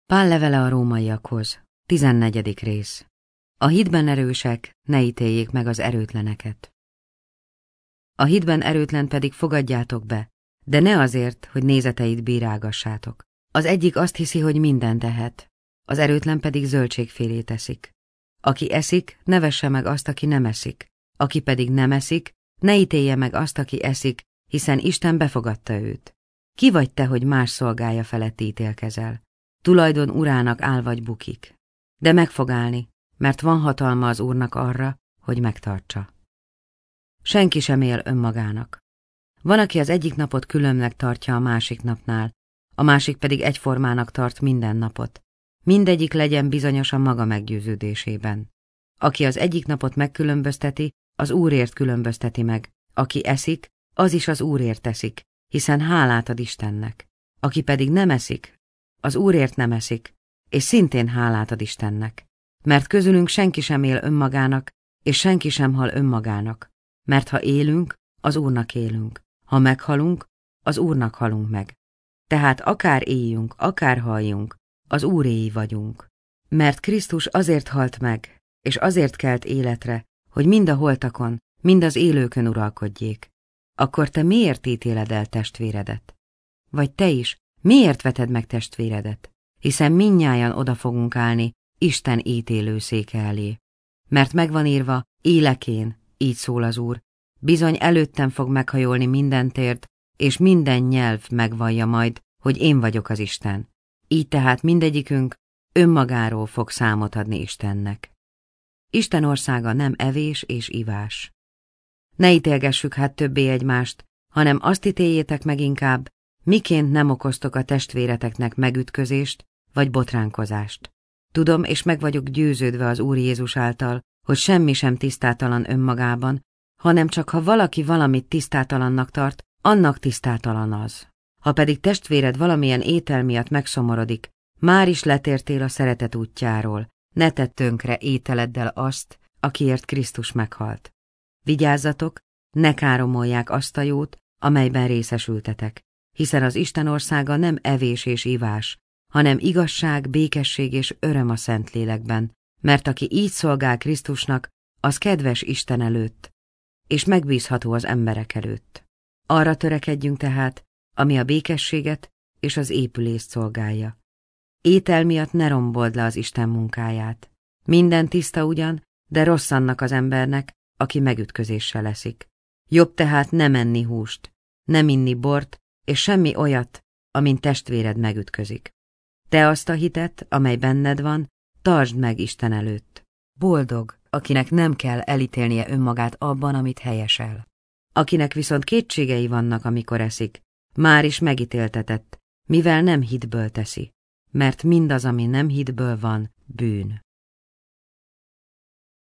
Pál levele a rómaiakhoz, 14. rész. A hitben erősek, ne ítéljék meg az erőtleneket. A hitben erőtlen pedig fogadjátok be, de ne azért, hogy nézeteit bírálgassátok. Az egyik azt hiszi, hogy mindent tehet, az erőtlen pedig zöldségfélét eszik. Aki eszik, ne vesse meg azt, aki nem eszik. Aki pedig nem eszik, ne ítélje meg azt, aki eszik, hiszen Isten befogadta őt. Ki vagy te, hogy más szolgája felett ítélkezel? Tulajdon urának áll vagy bukik. De meg fog állni, mert van hatalma az Úrnak arra, hogy megtartsa. Senki sem él önmagának. Van, aki az egyik napot különnek tartja a másik napnál, a másik pedig egyformának tart minden napot. Mindegyik legyen bizonyos a maga meggyőződésében. Aki az egyik napot megkülönbözteti, az Úrért különbözteti meg. Aki eszik, az is az Úrért eszik, hiszen hálát ad Istennek. Aki pedig nem eszik, az Úrért nem eszik, és szintén hálát ad Istennek. Mert közülünk senki sem él önmagának, és senki sem hal önmagának. Mert ha élünk, az Úrnak élünk. Ha meghalunk, az Úrnak halunk meg. Tehát akár éljünk, akár halljunk, az Úréi vagyunk. Mert Krisztus azért halt meg, és azért kelt életre, hogy mind a holtakon, mind az élőkön uralkodjék. Akkor te miért ítéled el testvéredet? Vagy te is, miért veted meg testvéredet? Hiszen mindnyájan oda fogunk állni Isten ítélő széke elé. Mert megvan írva, élek én, így szól az Úr, bizony előttem fog meghajolni minden térd, és minden nyelv megvallja majd, hogy én vagyok az Isten. Így tehát mindegyikünk önmagáról fog számot adni Istennek. Isten országa nem evés és ivás. Ne ítélgessük hát többé egymást, hanem azt ítéljétek meg inkább, miként nem okoztok a testvéreteknek megütközést vagy botránkozást. Tudom, és meg vagyok győződve az Úr Jézus által, hogy semmi sem tisztátalan önmagában, hanem csak ha valaki valamit tisztátalannak tart, annak tisztátalan az. Ha pedig testvéred valamilyen étel miatt megszomorodik, már is letértél a szeretet útjáról, ne tedd tönkre ételeddel azt, akiért Krisztus meghalt. Vigyázzatok, ne káromolják azt a jót, amelyben részesültetek, hiszen az Isten országa nem evés és ivás, hanem igazság, békesség és öröm a Szentlélekben, mert aki így szolgál Krisztusnak, az kedves Isten előtt, és megbízható az emberek előtt. Arra törekedjünk tehát, ami a békességet és az épülést szolgálja. Étel miatt ne rombold le az Isten munkáját. Minden tiszta ugyan, de rossz annak az embernek, aki megütközéssel eszik. Jobb tehát nem enni húst, nem inni bort, és semmi olyat, amin testvéred megütközik. Te azt a hitet, amely benned van, tartsd meg Isten előtt. Boldog, akinek nem kell elítélnie önmagát abban, amit helyesel. Akinek viszont kétségei vannak, amikor eszik, már is megítéltetett, mivel nem hitből teszi, mert mindaz, ami nem hitből van, bűn.